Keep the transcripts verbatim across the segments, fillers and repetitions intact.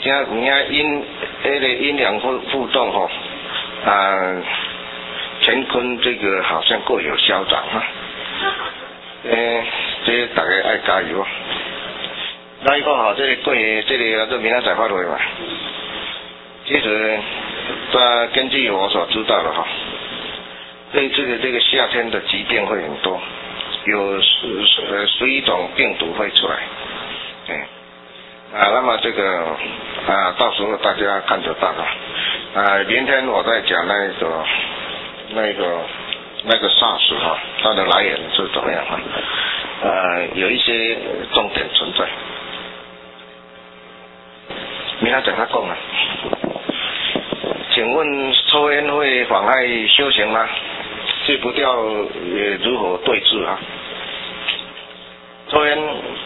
今明仔阴那个阴阳互互动吼、哦，啊，乾坤这个好像各有消长哈。诶，这大家爱加油。那一个吼，这个过这个这明仔载发挥嘛。其实，在根据我所知道的哈，这这个这个夏天的疾病会很多，有十呃十一种病毒会出来，哎，啊，那么这个啊，到时候大家看得到啊，啊，明天我在讲那个那个那个 SARS 哈，它的来源是怎么样啊？呃，有一些重点存在，明天怎么讲啊？请问抽烟会妨碍修行吗？戒不掉也如何对治啊？抽烟，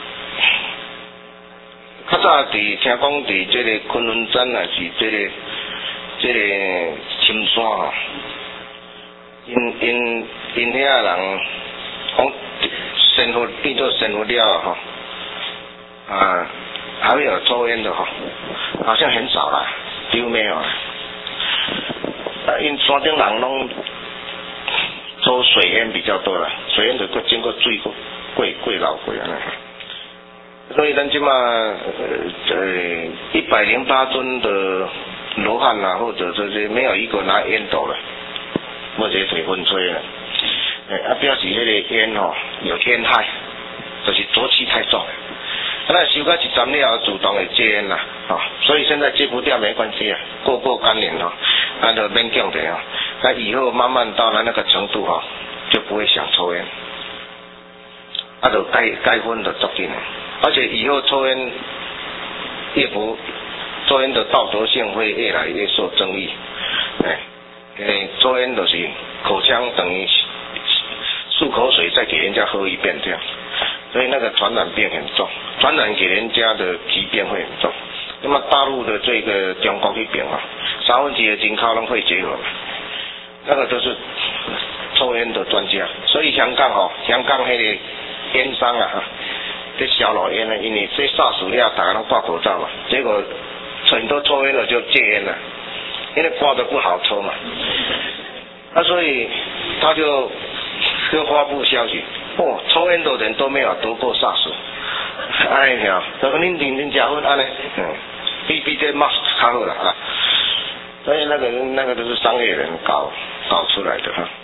较早伫听讲伫这个昆仑山啊，是这个这个深山吼，因因因遐人讲生活变做生活了吼，啊，还会有抽烟的吼，好像很少啦，几乎没有啦。啊，因山顶人拢抽水烟比较多啦，水烟就过经过水过过过老过安尼。所以咱即马呃一百零八尊的罗汉啊，或者这些没有一个拿烟斗了，或者吹风吹了，诶啊表示迄个烟吼、哦、有烟害，就是浊气太重。那修到一站了，主动会戒烟啦，哦，所以现在戒不掉没关系啊，过过干瘾哦，那就免讲的哦，那以后慢慢到了那个程度哈、哦，就不会想抽烟，那就该该分的做紧，而且以后抽烟越不抽烟的道德性会越来越受争议，哎，诶，抽烟就是口腔等于漱口水再给人家喝一遍这样。所以那个传染病很重，传染给人家的疾病会很重。那么大陆的这个中国那边啊，三分之二人口拢会结合，那个都是抽烟的专家。所以香港哦，香港那个烟商啊，这小老烟呢，因为这SARS死了，大家都挂口罩嘛，结果很多抽烟的就戒烟了，因为挂的不好抽嘛。那所以他就就发布消息。哦，抽烟的人都没有得过SARS，哎呀，这个恁认真吃薰安尼，嗯，比比这 mask 较好啦啊，所以那个那个都是商业人搞搞出来的哈。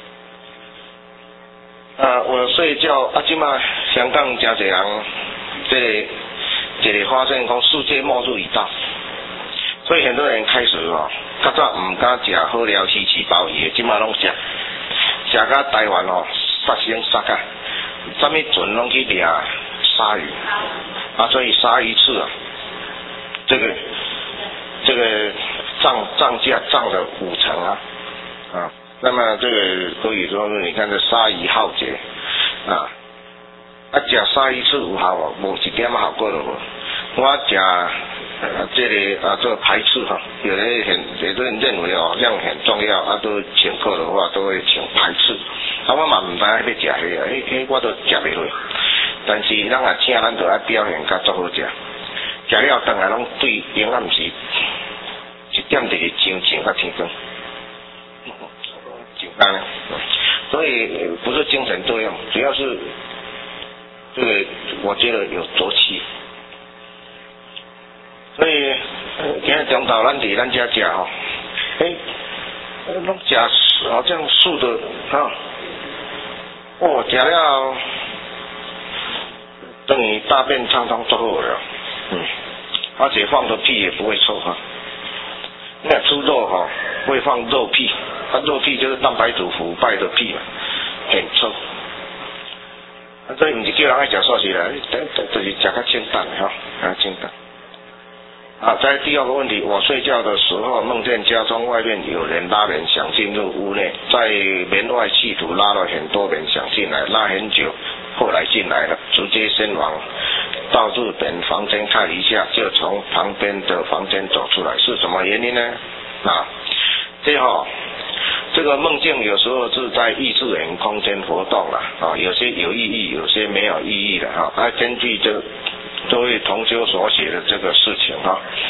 啊，我睡觉啊，即马香港真侪人，这个这个发现讲世界末日已到，所以很多人开始哦，较早唔敢食好料稀奇鲍鱼，即马拢食，食到台湾哦，杀生杀啊。什么船拢去掠鲨鱼啊，所以鲨鱼翅啊，这个这个涨涨价涨了五成啊啊，那么这个所以说你看这鲨鱼浩劫啊，啊食鲨鱼翅有效无？无一点效果都无。我食呃这个啊这个排斥哈，有人很有的人认为哦量很重要，啊都请客的话都会请排斥。啊，我嘛唔知要食迄个，迄迄我都食袂落。但是咱也请，咱就爱表现甲足好食。食了当然拢对营养是一点就是精神甲天光，简单。所以不是精神作用，主要是这个我觉得有浊气。所以今日中昼咱伫咱家食吼，诶，拢食好像素的哈。哦，食了等于大便畅通足好了，嗯，而且放的屁也不会臭哈。那猪肉哈、哦、会放肉屁，它肉屁就是蛋白质腐败的屁嘛，很臭。啊，所以唔是叫人爱食素食啦，就是食较清淡的哈，啊清淡。啊，在第二个问题，我睡觉的时候梦见家中外面有人拉门想进入屋内，在门外企图拉了很多人想进来，拉很久，后来进来了，直接身亡。到日本房间看一下，就从旁边的房间走出来，是什么原因呢？啊，这哈、这个梦境有时候是在异次元空间活动了啊，有些有意义，有些没有意义的哈。啊，根据这各位同修所写的这个事情哈，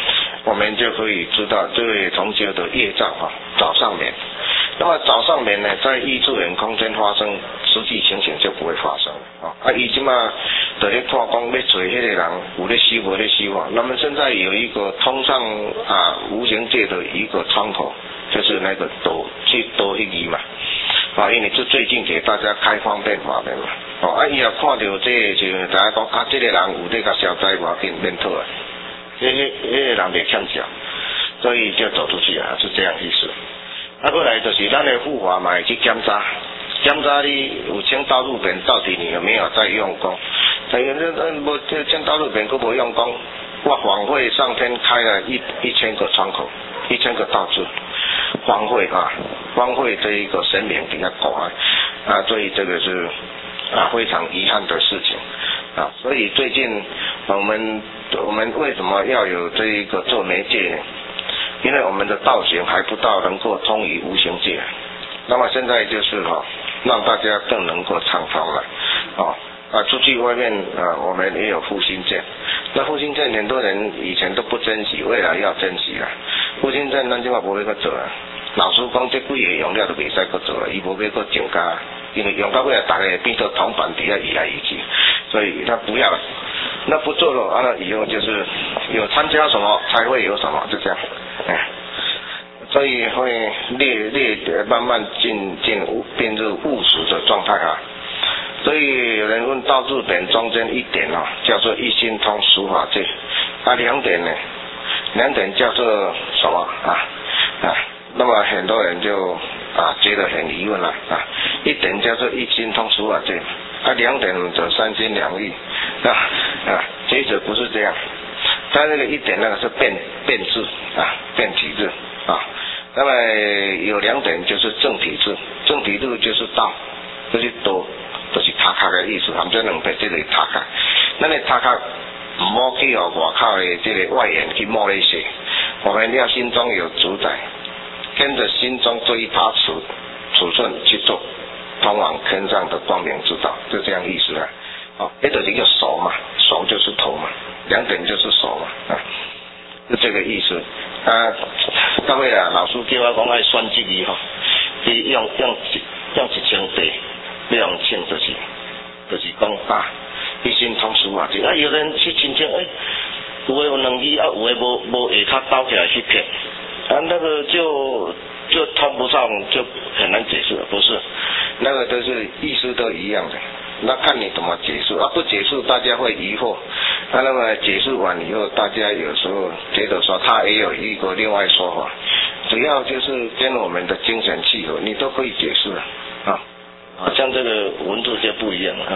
我们就可以知道这位同学的业障哈，早上眠。那么早上眠呢，在异次元空间发生，实际情形就不会发生啊。啊，伊即嘛在咧看讲要做迄个人有咧修无咧修啊。那么现在有一个通上啊无形界的一个窗口，就是那个多去多一义嘛。啊，因为是最近给大家开方便法门嘛。哦，啊，伊也看到这个就大家讲啊，这个人有咧甲消灾，我变变透啊。迄迄迄个人袂欠笑，所以就走出去啊，是这样意思。啊，过来就是咱的护法嘛，会去检查，检查你有请导入本，到底你有没有在用功？但是那那无这请导入本，佫无用功。我法会上天开了一一千个窗口，一千个道字，方会啊，方会这一个神明比较广啊，啊，所以这个是啊非常遗憾的事情啊。所以最近我们我们为什么要有这一个做媒介？因为我们的道行还不到能够通于无形界，那么现在就是哈、哦，让大家更能够畅通了，哦啊，出去外面啊，我们也有复兴证，那复兴证很多人以前都不珍惜，未来要珍惜了。复兴证咱即嘛无要搁做啊，老师讲这几个用了都袂使搁做了，伊无要搁增加，因为用到尾来大家变做铜板底下移来移去，所以他不要了。那不做了，完了以后就是有参加什么才会有什么，就这样。哎，所以会列列慢慢进进变入务实的状态啊。所以有人问到日本中间一点啊，叫做一心通俗法界，啊两点呢，两点叫做什么啊啊？那么很多人就啊觉得很疑问了啊。一点叫做一心通俗法界，啊两点则三心两意啊啊，其实不是这样。它那个一点那个是变变质啊，变体质啊。那么有两点就是正体质，正体质就是道，就是多，就是塔卡的意思。含这两撇这个塔卡，咱的塔卡唔好去哦外口的这个外缘去摸那些，我们要心中有主宰，跟着心中这一把尺尺寸去做，通往天上的光明之道，就这样意思啊。哦，那就是一个手嘛，手就是头嘛。两点就是手嘛，啊，是这个意思。啊，各位啊，老师叫我讲爱选这个吼，你用用一用一千块，你用千就是，就是讲啊，一心通俗啊，啊，有人去亲戚，哎，有的有两字啊，有的无无下骹倒起来去骗，啊，那个就就通不上，就很难解释，不是，那个都是意思都一样的。那看你怎么解释啊，不解释大家会疑惑，啊，那么解释完以后，大家有时候觉得说他也有一个另外说法，只要就是跟我们的精神契合，你都可以解释了啊，啊，像这个文字就不一样了啊。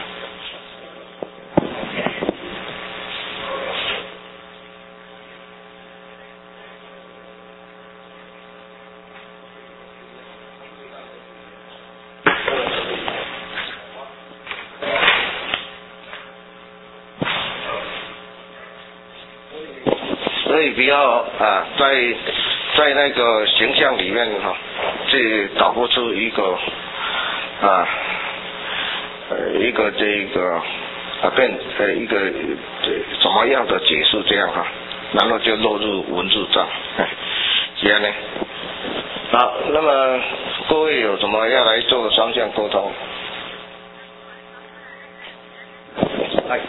所以不要啊，在在那个形象里面哈、啊，去导不出一个啊，呃，一个这个啊变呃一个怎么样的解释这样哈、啊，然后就落入文字上，这样呢。好，那么各位有什么要来做双向沟通？来。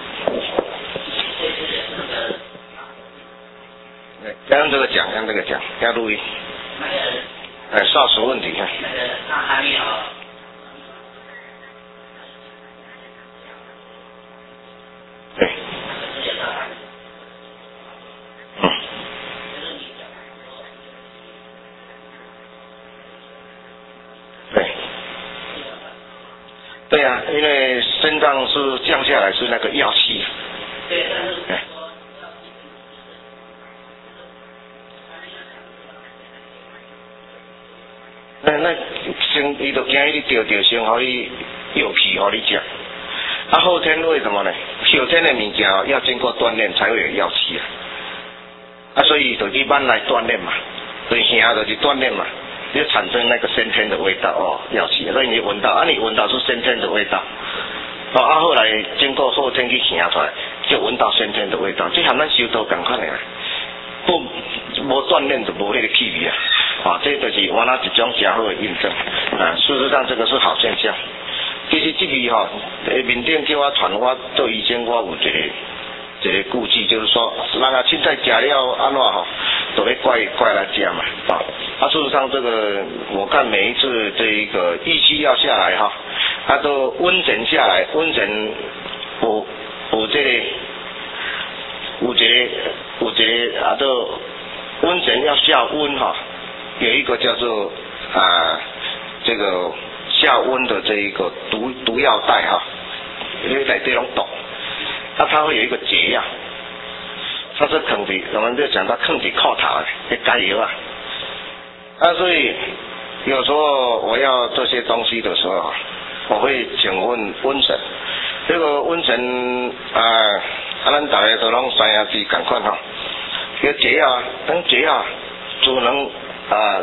要用这个讲，用这个讲，要录音。哎，霎时问题看。 那还没有。 对。嗯。对。对呀、啊，因为身上是降下来是那个药气。 对，但是。 哎。那那先，伊就惊你钓钓先，互你药皮，互你食。啊，后天为什么呢？后天的物件要经过锻炼才会有药气啊。啊，所以就一般来锻炼嘛，对香就是锻炼嘛，就产生那个先天的味道哦，药气。所以你闻到，啊，你闻到是先天的味道。哦，啊，后来经过后天去香出来，就闻到先天的味道，就和咱修道同款的啊。不无锻炼就无迄个气味啊。啊，这就是原来一种较好的印证啊。事实上，这个是好现象。其实这个吼，诶，面顶叫我传，我做医生，我有一个一个顾忌，就是说，人啊，凊彩食了安怎吼，都会怪怪来食嘛。啊，啊，事实上这个，我看每一次这一个预期要下来哈，它都温存下来，温存有有这个有一个有一个啊，都温存要下温哈。有一个叫做啊这个下温的这一个毒毒药袋哈，因为在这种毒，那它会有一个解药，它是坑的，我们就讲它坑的靠头的加油啊，啊所以有时候我要这些东西的时候，我会请问温神，这个温神啊，啊咱大家都拢三下子赶快哈，这个解药啊，等解药只能。啊，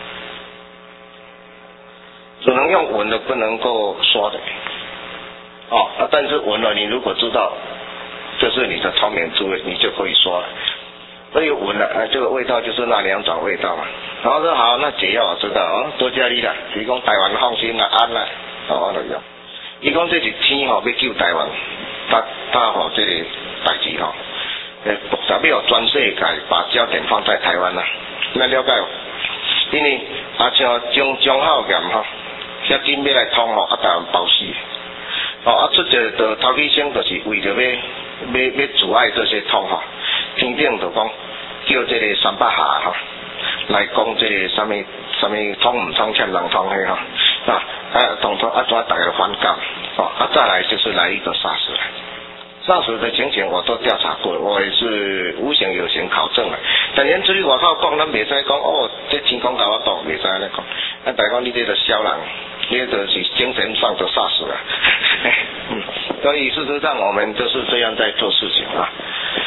只能用闻的，不能够说的。哦，啊，但是闻了，你如果知道这是你的聪明智慧，你就可以说了。所以闻了，啊，这个味道就是那两种味道嘛。然后说好，那解药我知道哦，多加你啦。伊讲台湾放心啦，安啦，哦，我就用。伊讲这是天吼要救台湾，他他吼这个代志吼，诶，特要全世界把焦点放在台湾啦，那了解哦。因为啊像中中浩咸吼，遐紧要来通吼，啊台湾包死。哦啊出这个头起先就是为着要要要阻碍这些通吼，天顶就讲叫这个三百下吼，来讲这个什么什么通唔通欠人通的吼，啊啊统统啊怎大家反感，哦啊再来就是来一个杀死了。上述的情形我都调查过，我也是无形有形考证了。但连出去外口讲，咱袂使讲哦，这天公甲我讲，袂使安尼讲。啊，大家讲你这个小人，你这是精神上都杀死了。嗯，所以事实上我们就是这样在做事情啊。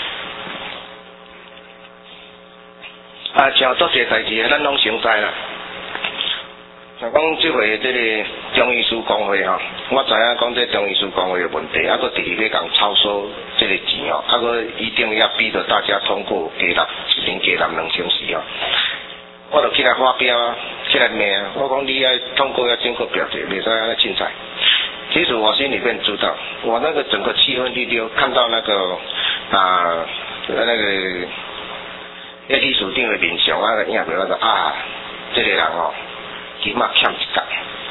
啊，像做些代志，咱拢成知啦。像讲这回这个中医师工会哈，我知影讲这中医师工会的问题，啊个第二要讲超收这个钱哦，啊个一定要逼着大家通过加纳，一年加纳两千四哦。我就起来发表，起来骂，我讲你要通过要经过表决，袂使安尼凊彩。其实我心里面知道，我那个整个气氛里头看到那个啊那个那历史定的面相啊，影着那个啊，这个人哦。起码欠一角，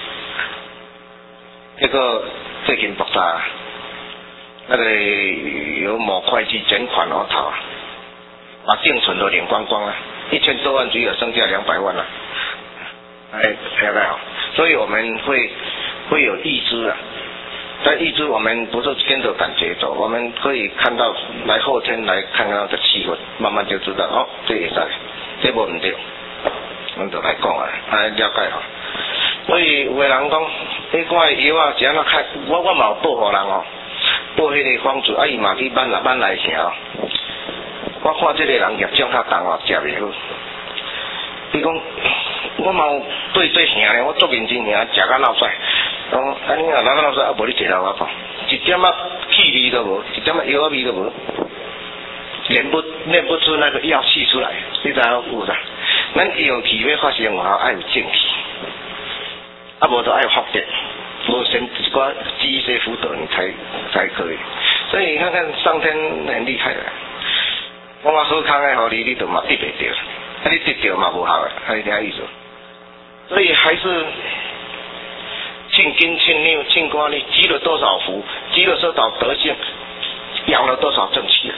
那个最近爆炸，那个有某会计卷款额头啊，把定存都领光光了，一千多万只有剩下两百万了，哎，了解好，所以我们会会有预知啊，但预知我们不是跟着感觉走，我们可以看到来后天来看看那个气氛，慢慢就知道哦，这也是，这无唔对。我们就来讲啊，来了解吼。所以有个人讲，迄款药啊是安怎开？我我嘛有报互人哦，报迄个方子，啊伊嘛去挽来挽来城哦。我看这个人业种较重哦，食袂好。伊讲，我嘛有对做兄咧，我做认真兄，食甲闹衰。哦，安尼啊，哪个闹衰啊？无你坐来我讲，一点仔气味都无，一点仔药味都无，练不练不出那个药气出来，你知影有啥？咱药气要发生有效，爱有正气，啊无就爱有福德，无先一寡积些福德，你才才可以。所以你看看上天很厉害的，我话好康的互你，你就嘛得袂着，啊你得着嘛无效的，啊你听意思？所以还是庆金庆六庆官，你积了多少福，积了多少德性，养了多少正气，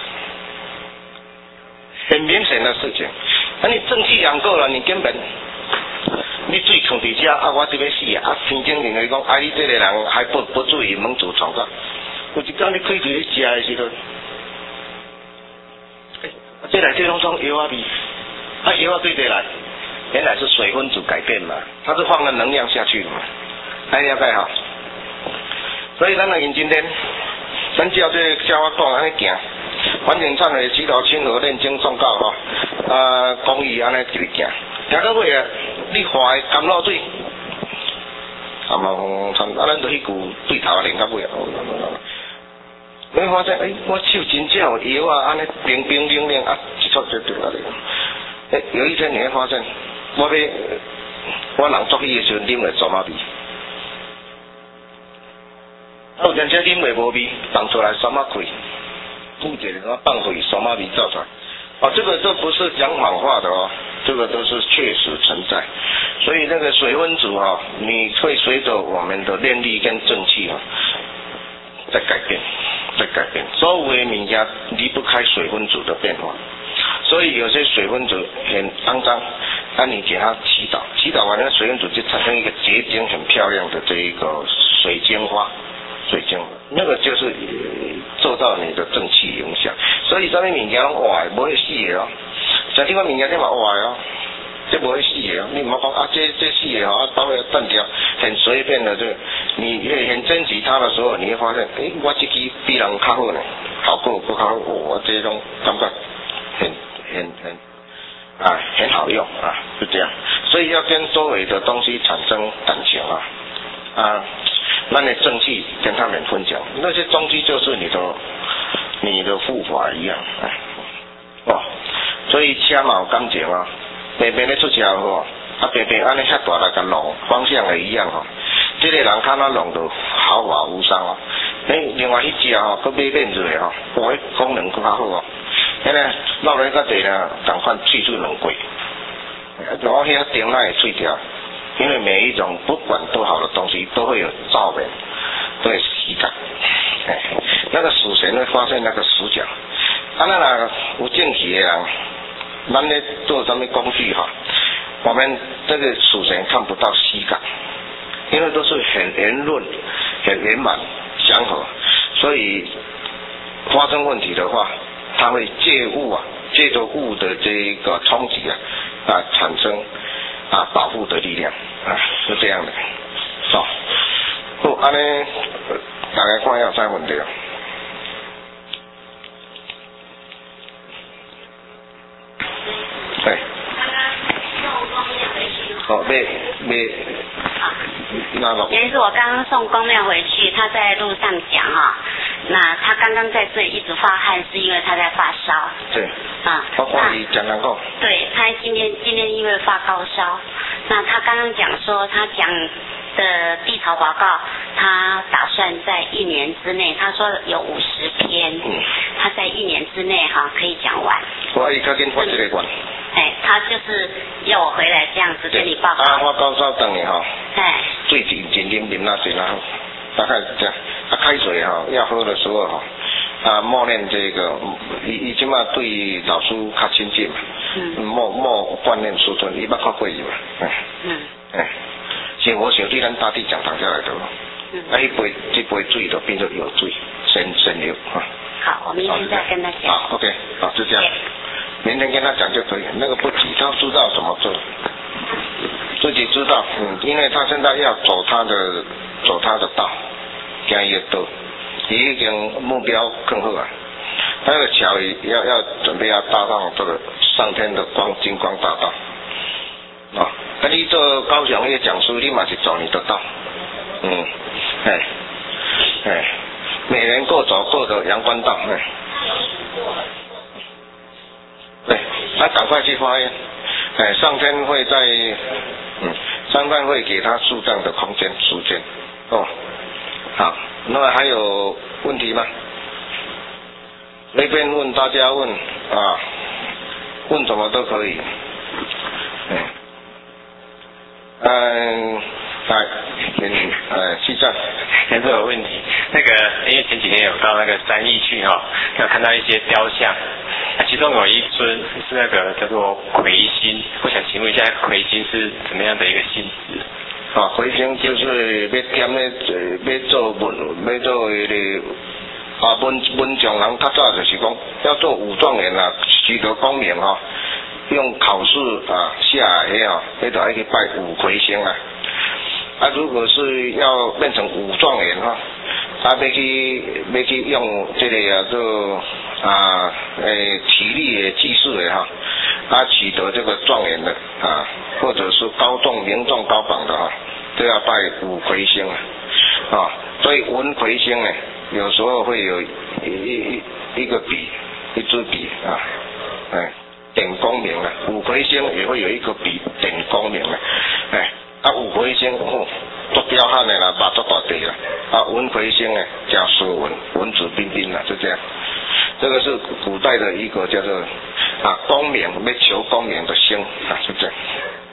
很明显的事情。啊，你正气养够了，你根本你水藏伫遮，啊，我这边死啊！啊，天经人来讲，啊，你这个人还不不注意蒙主创造，有一天你开嘴食的时候，欸、这来这拢种药啊味，啊药啊对得来，原来是水分子改变嘛，它是放了能量下去的嘛，大家解哈。所以咱来今天，咱照这教我讲安尼行。环境忏悔、祈祷、亲和、念经、诵告吼，啊，公益安尼一直行，行到尾啊，你画的甘露水，啊嘛，啊，咱就迄句对头连到尾啊，你发现诶，我手真正有药啊，安尼冰冰冷冷啊，一撮就对啊， 诶，有一天你会发现，我要我人作戏的时候啉了做马味，啊有阵时啉袂无味，放出来酸马开，不解的话放回酸马味造出来。哦，这个都不是讲谎话的哦，这个都是确实存在。所以那个水分组哈、哦，你会随着我们的念力跟正气哈、哦，在改变，在改变。所有的物件离不开水分组的变化。所以有些水分组很肮脏，那你给它祈祷，祈祷完了水分组就产生一个结晶很漂亮的这一个水晶花。水晶，那个就是受到你的正气影响，所以什么物件拢坏，不会死的哦。像这个物件你嘛坏哦，这不会死的哦。你唔好讲啊，这这死的哦，啊，把它断掉，很随便的这个，你很珍惜它的时候，你会发现，诶，我这支比人较好呢，效果不较好，我这种感觉很很很啊很好用啊，是这样。所以要跟周围的东西产生感情啊啊。那你正气跟他们分享，那些东西就是你的你的护法一样，哎，哦，所以车嘛有感情啊，平平咧出车祸，啊平平安尼遐大力个浪，方向也一样吼、哦，这个人看他浪就毫发无伤哦。诶，另外一只吼，佮买变做的吼，哇，功能更较好哦。迄个老人较侪啦，赶快去除两过，我遐顶那会碎掉。因为每一种不管多好的东西都会有照明，都有喜感。哎，那个属神会发现那个死角。啊，那啦有正气的人，咱咧做什么工具哈？我们这个属神看不到喜感，因为都是很圆润、很圆满、祥和，所以发生问题的话，它会借物啊，借着物的这个冲击啊，啊产生啊保护的力量。啊，是这样的，好、哦，好，安尼大家看下再问题。对。哦，没没。那个。 原因是我刚刚送公庙回去，他在路上讲哈、哦，那他刚刚在这里一直发汗，是因为他在发烧。 对。啊。我看你讲难过。对， 他今天今天因为发高烧。那他刚刚讲说，他讲的地草报告，他打算在一年之内，他说有五十篇，嗯，他在一年之内哈可以讲完。 我伊较紧发这个关。 哎，他就是要我回来这样子跟你报告。 啊，我高烧等你哈。 哎。 最紧紧啉啉那水，然后大概这样。啊，开水哈要喝的时候哈，啊默念这个，伊伊即马对老师较亲近嘛。嗯，莫莫锻炼师尊，伊捌看过伊嘛？哎，嗯，哎，是我想对咱大地讲堂下来的，嗯，啊，一杯一杯水就变成有水，神神流啊。 好，我明天再跟他讲。 好 ，OK， 好，就这样，明天跟他讲就可以，那个不急，他知道怎么做，自己知道，嗯，因为他现在要走他的走他的道，行伊的道，伊已经目标更好啊。那个桥要要准备要搭上这个上天的光金光大道啊！那你做高雄的讲师，你嘛是走你的道，嗯，哎哎，每人各走各的阳关道，哎，对，他赶快去发愿，哎，上天会在，嗯，上天会给他适当的空间时间，哦，好，那么还有问题吗？随便问，大家问啊，问什么都可以。嗯，嗯，来，给你，呃，西藏， 先生有问题。那个，因为前几天有到那个三义去哈、哦，有看到一些雕像，啊，其中有一尊是那个叫做魁星，我想请问一下，魁星是怎么样的一个性质？ 啊，魁星就是要点咧，要做文，要做迄个。啊，文文将人较早就是讲要做武状元啦，取得功名哈、哦，用考试啊下来的哈，那就要去拜五魁星啊。啊，如果是要变成武状元哈，啊要去要去用这个啊做啊诶体力的技术的哈，啊取得这个状元的啊，或者是高中名中高榜的哈，都要拜五魁星啊。啊，所以文魁星呢。有时候会有一一一个笔，一支笔啊，哎， 点功名啊，五魁星也会有一个比点功名啊，哎，啊五魁星哦，做彪悍的啦，把做大地啦，啊文魁星呢叫斯文，文质彬彬啦，就这样。这个是古代的一个叫做啊功名，要求功名的星啊，就这样。